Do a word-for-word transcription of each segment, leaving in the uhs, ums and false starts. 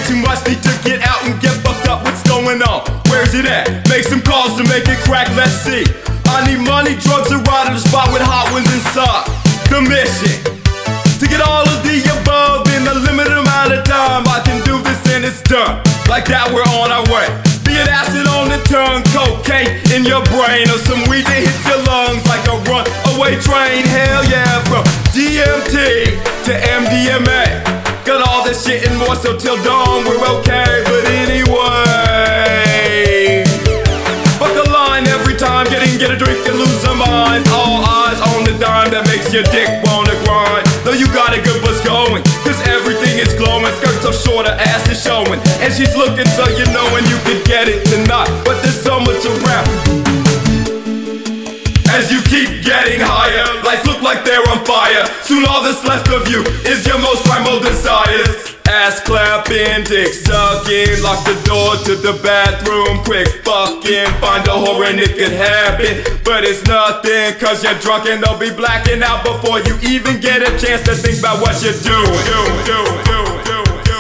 too much, need to get out and get fucked up. What's going on? Where's it at? Make some calls to make it crack, let's see. I need money, drugs, and ride to the spot with hot ones inside. The mission, to get all of the above in a limited amount of time. I can do this and it's done. Like that, we're on our way. Be it acid on the tongue, cocaine in your brain, or some weed that hits your lungs like a runaway train. Hell yeah, from D M T to M D M A. Got all this shit and more, so till dawn we're okay. But anyway, fuck a line every time, get in, get a drink and lose our minds. All eyes on the dime that makes your dick wanna grind. Though you got a good buzz going, cause everything is glowing. Skirt so short, her ass is showing, and she's looking so you know when you could get it tonight. But there's so much around. As you keep getting higher, lights look like they're on fire. Soon all that's left of you is your most primal desires. Ass clapping, dick sucking, lock the door to the bathroom, quick fucking. Find a whore and it could happen, but it's nothing, cause you're drunk and they'll be blacking out before you even get a chance to think about what you're doing. doing, doing, doing, doing.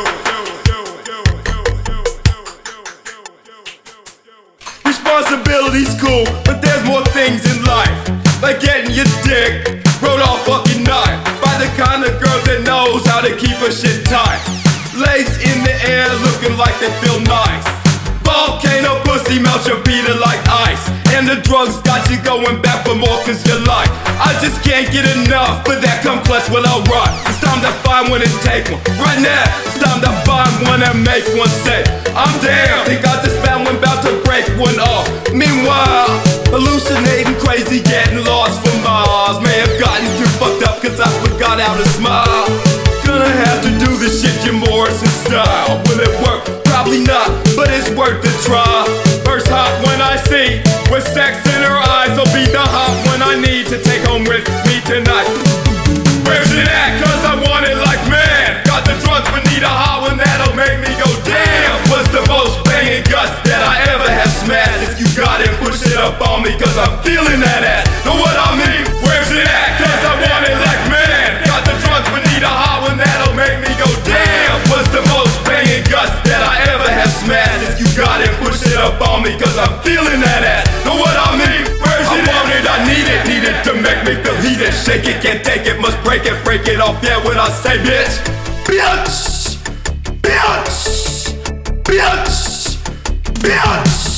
Responsibility's cool, but there's more things in life, like getting your dick rode all fucking night by the kind of girl that knows how to keep her shit tight. Legs in the air looking like they feel nice. Volcano pussy melts your Peter like ice, and the drugs got you going back for more cause you like. I just can't get enough, but that complex, well alright. It's time to find one and take one. Right now, it's time to find one and make one say, I'm down. Think I just found one, about to break one off. Meanwhile, hallucinating crazy, getting lost for miles. May have gotten too fucked up cause I forgot how to smile. Gonna have to do this shit Jim Morrison style. Will it work? Probably not, but it's worth a try. First hot one I see, with sex in her eyes, will be the hot one I need to take home with me tonight. Where's it at? Cause I want it like man. Got the drugs but need a hot one that'll make me go damn. What's the most banging guts that I ever have smashed? If you got it, push it up on me cause I'm feeling that ass. Know what I mean? Where's it at? Cause I want it like man. Got the drugs but need a hot one that'll make me go damn. What's the most banging guts that I ever have smashed? If you got it, push it up on me cause I'm feeling that ass. Know what I mean? Where's it at? I want it, I need it, need it to make me feel heated. Shake it, can't take it, must break it, break it off. Yeah, what I say, bitch. Bitch, bitch, bitch, bitch.